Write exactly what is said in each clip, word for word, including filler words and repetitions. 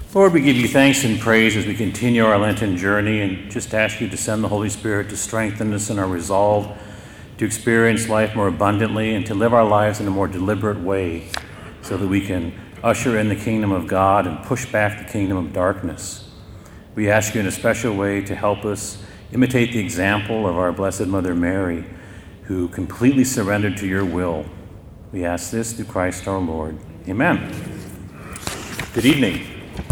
Lord, we give you thanks and praise as we continue our Lenten journey, and just ask you to send the Holy Spirit to strengthen us in our resolve to experience life more abundantly and to live our lives in a more deliberate way so that we can usher in the kingdom of God and push back the kingdom of darkness. We ask you in a special way to help us imitate the example of our Blessed Mother Mary, who completely surrendered to your will. We ask this through Christ our Lord. Amen. Good evening.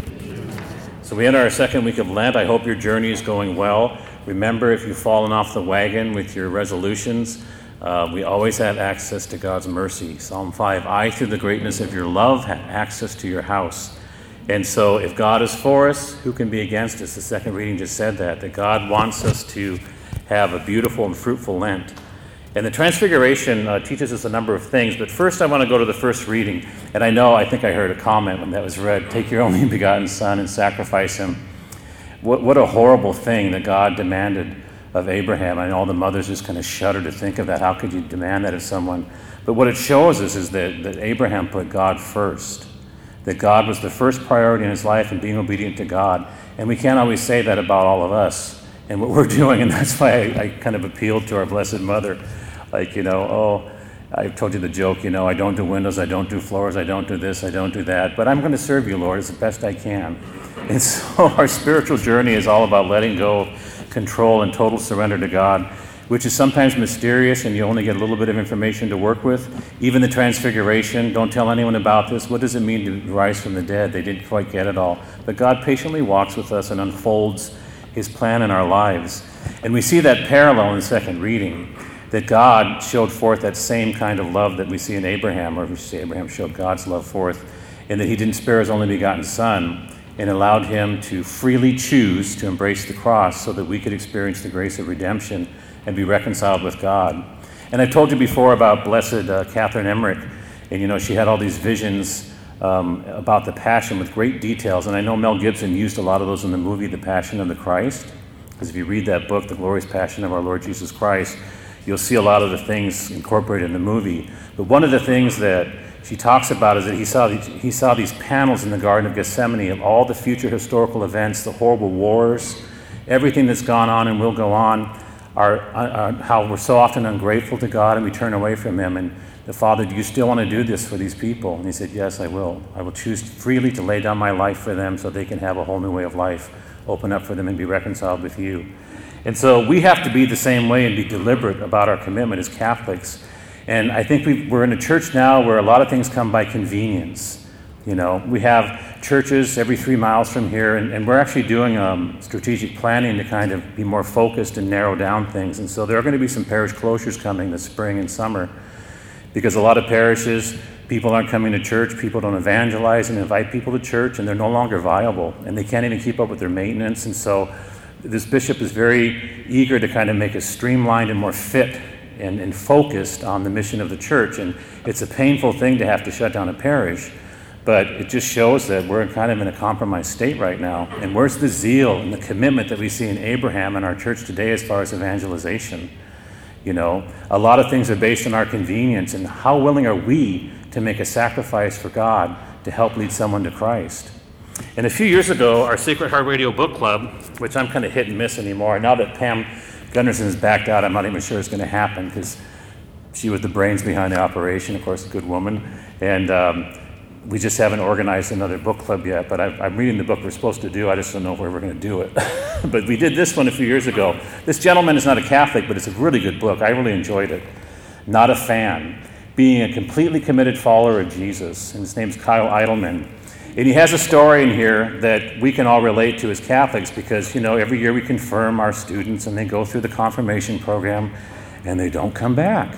So we enter our second week of Lent. I hope your journey is going well. Remember, if you've fallen off the wagon with your resolutions, uh, we always have access to God's mercy. Psalm five, I, through the greatness of your love, have access to your house. And so if God is for us, who can be against us? The second reading just said that, that God wants us to have a beautiful and fruitful Lent. And the Transfiguration uh, teaches us a number of things, but first I want to go to the first reading. And I know, I think I heard a comment when that was read, take your only begotten Son and sacrifice him. What, what a horrible thing that God demanded of Abraham. I know all the mothers just kind of shudder to think of that. How could you demand that of someone? But what it shows us is that, that Abraham put God first, that God was the first priority in his life and being obedient to God. And we can't always say that about all of us and what we're doing, and that's why I, I kind of appealed to our Blessed Mother. Like, you know, oh, I told you the joke, you know, I don't do windows, I don't do floors, I don't do this, I don't do that, but I'm going to serve you, Lord, as the best I can. And so our spiritual journey is all about letting go of control and total surrender to God, which is sometimes mysterious and you only get a little bit of information to work with. Even the Transfiguration, don't tell anyone about this. What does it mean to rise from the dead? They didn't quite get it all. But God patiently walks with us and unfolds his plan in our lives. And we see that parallel in the second reading, that God showed forth that same kind of love that we see in Abraham, or we see Abraham showed God's love forth, and that he didn't spare his only begotten Son and allowed him to freely choose to embrace the cross so that we could experience the grace of redemption and be reconciled with God. And I told you before about Blessed uh, Catherine Emmerich, and you know, she had all these visions um, about the Passion with great details, and I know Mel Gibson used a lot of those in the movie The Passion of the Christ, because if you read that book, The Glorious Passion of Our Lord Jesus Christ, you'll see a lot of the things incorporated in the movie. But one of the things that she talks about is that he saw these, he saw these panels in the Garden of Gethsemane of all the future historical events, the horrible wars, everything that's gone on and will go on, are, are how we're so often ungrateful to God and we turn away from him. And the Father, do you still want to do this for these people? And he said, yes, I will. I will choose freely to lay down my life for them so they can have a whole new way of life, open up for them and be reconciled with you. And so we have to be the same way and be deliberate about our commitment as Catholics. And I think we've, we're in a church now where a lot of things come by convenience. You know, we have churches every three miles from here, and, and we're actually doing um, strategic planning to kind of be more focused and narrow down things. And so there are going to be some parish closures coming this spring and summer because a lot of parishes, people aren't coming to church, people don't evangelize and invite people to church, and they're no longer viable, and they can't even keep up with their maintenance. And so this bishop is very eager to kind of make us streamlined and more fit and, and focused on the mission of the church. And it's a painful thing to have to shut down a parish, but it just shows that we're kind of in a compromised state right now. And where's the zeal and the commitment that we see in Abraham and our church today as far as evangelization? You know, a lot of things are based on our convenience, and how willing are we to make a sacrifice for God to help lead someone to Christ? And a few years ago, our Sacred Heart Radio Book Club, which I'm kind of hit and miss anymore, now that Pam Gunderson has backed out, I'm not even sure it's going to happen because she was the brains behind the operation, of course, a good woman. And um, we just haven't organized another book club yet, but I, I'm reading the book we're supposed to do. I just don't know where we're going to do it. But we did this one a few years ago. This gentleman is not a Catholic, but it's a really good book. I really enjoyed it. Not a Fan. Being a completely committed follower of Jesus. And his name's Kyle Idleman. And he has a story in here that we can all relate to as Catholics because, you know, every year we confirm our students and they go through the confirmation program and they don't come back.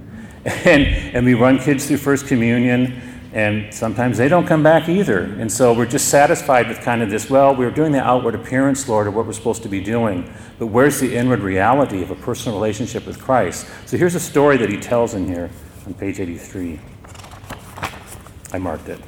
And, and we run kids through First Communion and sometimes they don't come back either. And so we're just satisfied with kind of this, well, we're doing the outward appearance, Lord, of what we're supposed to be doing, but where's the inward reality of a personal relationship with Christ? So here's a story that he tells in here on page eighty-three. I marked it.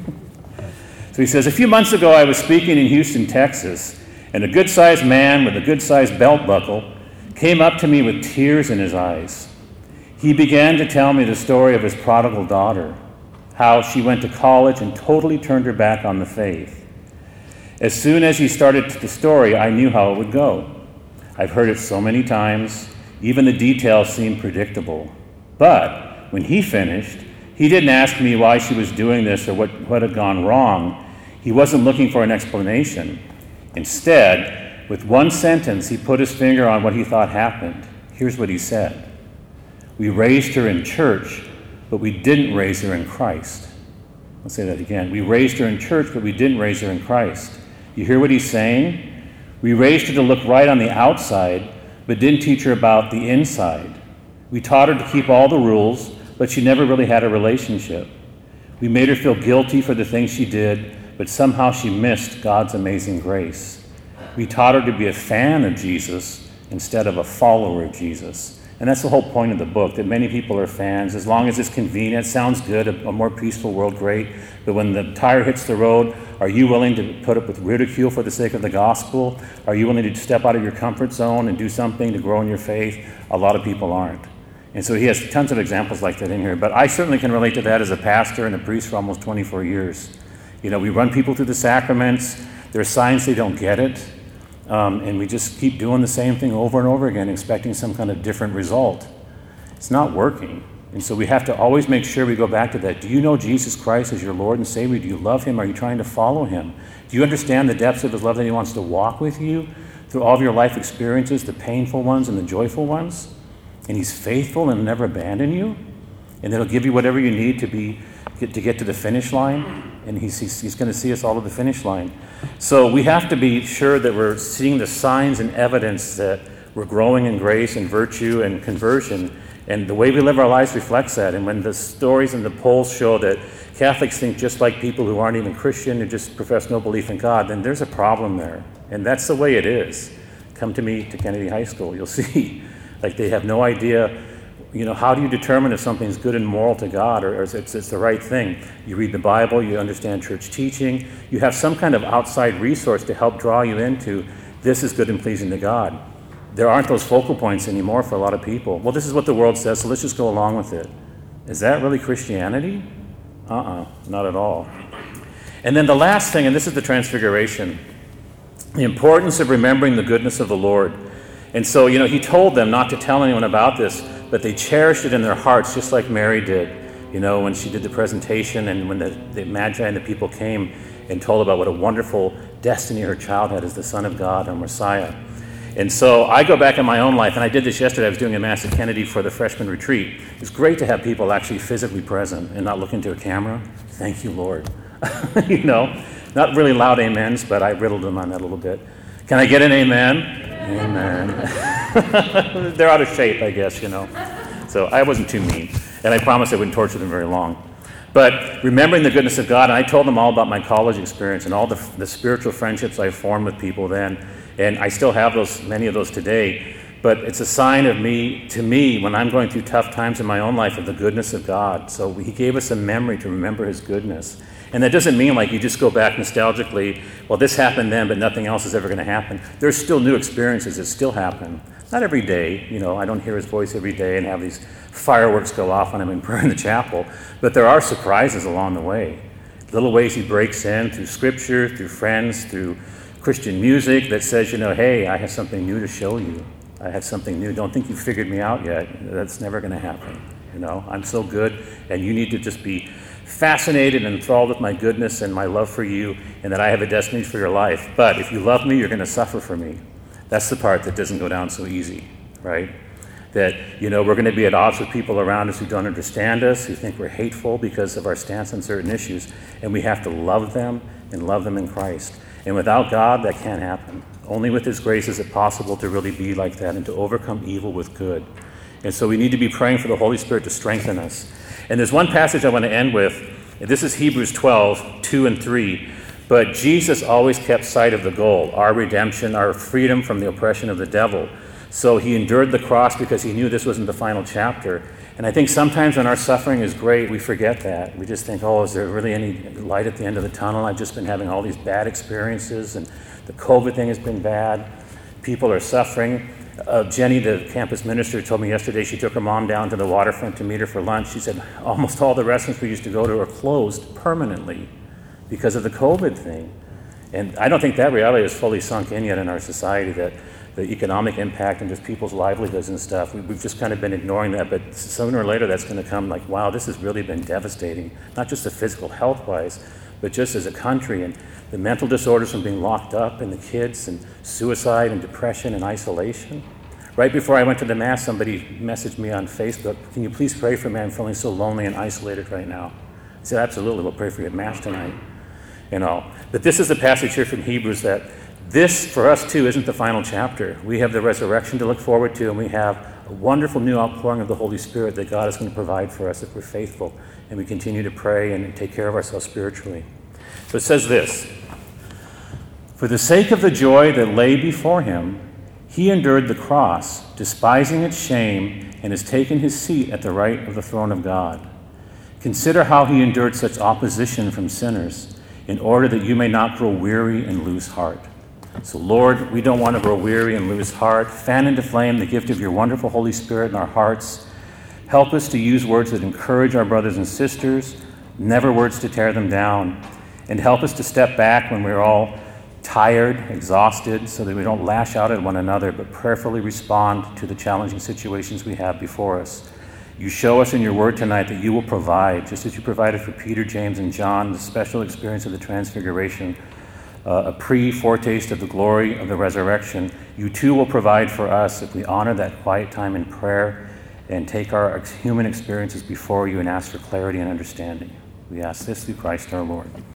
So he says, a few months ago I was speaking in Houston, Texas, and a good-sized man with a good-sized belt buckle came up to me with tears in his eyes. He began to tell me the story of his prodigal daughter, how she went to college and totally turned her back on the faith. As soon as he started the story, I knew how it would go. I've heard it so many times, even the details seemed predictable. But when he finished, he didn't ask me why she was doing this or what, what had gone wrong. He wasn't looking for an explanation. Instead, with one sentence, he put his finger on what he thought happened. Here's what he said. We raised her in church, but we didn't raise her in Christ. I'll say that again. We raised her in church, but we didn't raise her in Christ. You hear what he's saying? We raised her to look right on the outside, but didn't teach her about the inside. We taught her to keep all the rules, but she never really had a relationship. We made her feel guilty for the things she did, but somehow she missed God's amazing grace. We taught her to be a fan of Jesus instead of a follower of Jesus. And that's the whole point of the book, that many people are fans. As long as it's convenient, sounds good, a, a more peaceful world, great. But when the tire hits the road, are you willing to put up with ridicule for the sake of the gospel? Are you willing to step out of your comfort zone and do something to grow in your faith? A lot of people aren't. And so he has tons of examples like that in here. But I certainly can relate to that as a pastor and a priest for almost twenty-four years. You know, we run people through the sacraments. There are signs they don't get it. Um, and we just keep doing the same thing over and over again, expecting some kind of different result. It's not working. And so we have to always make sure we go back to that. Do you know Jesus Christ as your Lord and Savior? Do you love him? Are you trying to follow him? Do you understand the depths of his love, that he wants to walk with you through all of your life experiences, the painful ones and the joyful ones? And he's faithful and will never abandon you? And he'll give you whatever you need to be get, to get to the finish line? And he's, he's, he's going to see us all to the finish line. So we have to be sure that we're seeing the signs and evidence that we're growing in grace and virtue and conversion. And the way we live our lives reflects that. And when the stories and the polls show that Catholics think just like people who aren't even Christian, who just profess no belief in God, then there's a problem there. And that's the way it is. Come to me to Kennedy High School. You'll see, like, they have no idea. You know, how do you determine if something's good and moral to God, or, or it's, it's the right thing? You read the Bible, you understand church teaching, you have some kind of outside resource to help draw you into this is good and pleasing to God. There aren't those focal points anymore for a lot of people. Well, this is what the world says, so let's just go along with it. Is that really Christianity? Uh-uh, not at all. And then the last thing, and this is the Transfiguration, the importance of remembering the goodness of the Lord. And so, you know, he told them not to tell anyone about this, but they cherished it in their hearts, just like Mary did, you know, when she did the presentation and when the, the Magi and the people came and told about what a wonderful destiny her child had as the Son of God, our Messiah. And so I go back in my own life, and I did this yesterday. I was doing a Mass at Kennedy for the freshman retreat. It's great to have people actually physically present and not look into a camera. Thank you, Lord. You know, not really loud amens, but I riddled them on that a little bit. Can I get an amen? Amen. They're out of shape, I guess, you know. So I wasn't too mean. And I promised I wouldn't torture them very long. But remembering the goodness of God, and I told them all about my college experience and all the, the spiritual friendships I formed with people then. And I still have those, many of those today. But it's a sign of me, to me, when I'm going through tough times in my own life, of the goodness of God. So he gave us a memory to remember his goodness. And that doesn't mean like you just go back nostalgically, well, this happened then, but nothing else is ever going to happen. There's still new experiences that still happen. Not every day, you know, I don't hear his voice every day and have these fireworks go off when I'm in prayer in the chapel, but there are surprises along the way. Little ways he breaks in through scripture, through friends, through Christian music that says, you know, hey, I have something new to show you. I have something new. Don't think you figured me out yet. That's never going to happen. You know, I'm so good, and you need to just be fascinated and enthralled with my goodness and my love for you, and that I have a destiny for your life. But if you love me, you're going to suffer for me. That's the part that doesn't go down so easy, right? That, you know, we're going to be at odds with people around us who don't understand us, who think we're hateful because of our stance on certain issues, and we have to love them and love them in Christ. And without God, that can't happen. Only with his grace is it possible to really be like that and to overcome evil with good. And so we need to be praying for the Holy Spirit to strengthen us. And there's one passage I want to end with. This is Hebrews twelve, two and three. But Jesus always kept sight of the goal, our redemption, our freedom from the oppression of the devil. So he endured the cross because he knew this wasn't the final chapter. And I think sometimes when our suffering is great, we forget that. We just think, oh, is there really any light at the end of the tunnel? I've just been having all these bad experiences, and the COVID thing has been bad. People are suffering. Uh, Jenny, the campus minister, told me yesterday she took her mom down to the waterfront to meet her for lunch. She said almost all the restaurants we used to go to are closed permanently because of the COVID thing. And I don't think that reality is fully sunk in yet in our society, that the economic impact and just people's livelihoods and stuff, we, we've just kind of been ignoring that, but sooner or later that's going to come like, wow, this has really been devastating, not just the physical health-wise, but just as a country, and the mental disorders from being locked up, and the kids, and suicide and depression and isolation. Right before I went to the Mass, somebody messaged me on Facebook, can you please pray for me? I'm feeling so lonely and isolated right now. I said, absolutely, we'll pray for you at Mass tonight. You know, but this is a passage here from Hebrews that this, for us too, isn't the final chapter. We have the resurrection to look forward to, and we have a wonderful new outpouring of the Holy Spirit that God is going to provide for us if we're faithful and we continue to pray and take care of ourselves spiritually. So it says this, for the sake of the joy that lay before him, he endured the cross, despising its shame, and has taken his seat at the right of the throne of God. Consider how he endured such opposition from sinners, in order that you may not grow weary and lose heart. So Lord, we don't want to grow weary and lose heart. Fan into flame the gift of your wonderful Holy Spirit in our hearts. Help us to use words that encourage our brothers and sisters, never words to tear them down. And help us to step back when we're all tired, exhausted, so that we don't lash out at one another, but prayerfully respond to the challenging situations we have before us. You show us in your word tonight that you will provide, just as you provided for Peter, James, and John, the special experience of the Transfiguration, uh, a pre-foretaste of the glory of the resurrection. You too will provide for us if we honor that quiet time in prayer and take our human experiences before you and ask for clarity and understanding. We ask this through Christ our Lord.